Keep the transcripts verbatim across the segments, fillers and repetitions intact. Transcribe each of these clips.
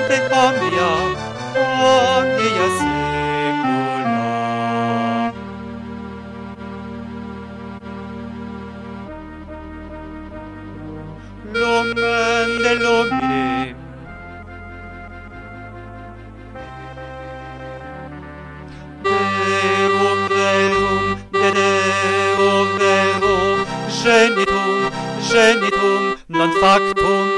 et omnia, omnia saecula. Lumen de lumine, Deum verum, de Deo verum, genitum, genitum, non factum,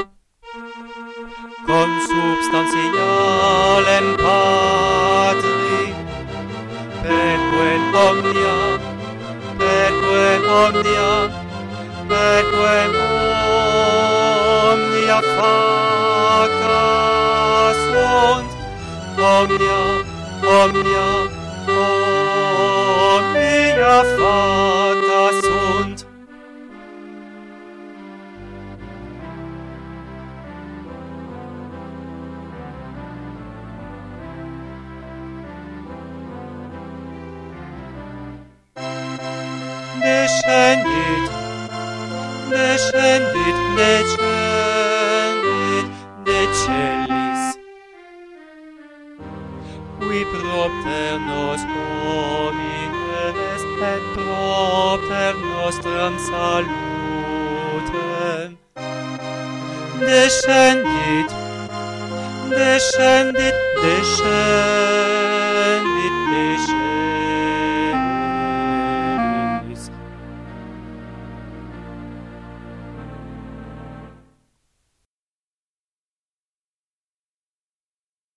consubstantialem Patri, perque omnia, perque omnia, perque omnia facta sunt, omnia, omnia, omnia facta sunt. Descendit, descendit, descendit, de celis, qui propter nos homines et propter nostram salutem. Descendit, descendit, descendit,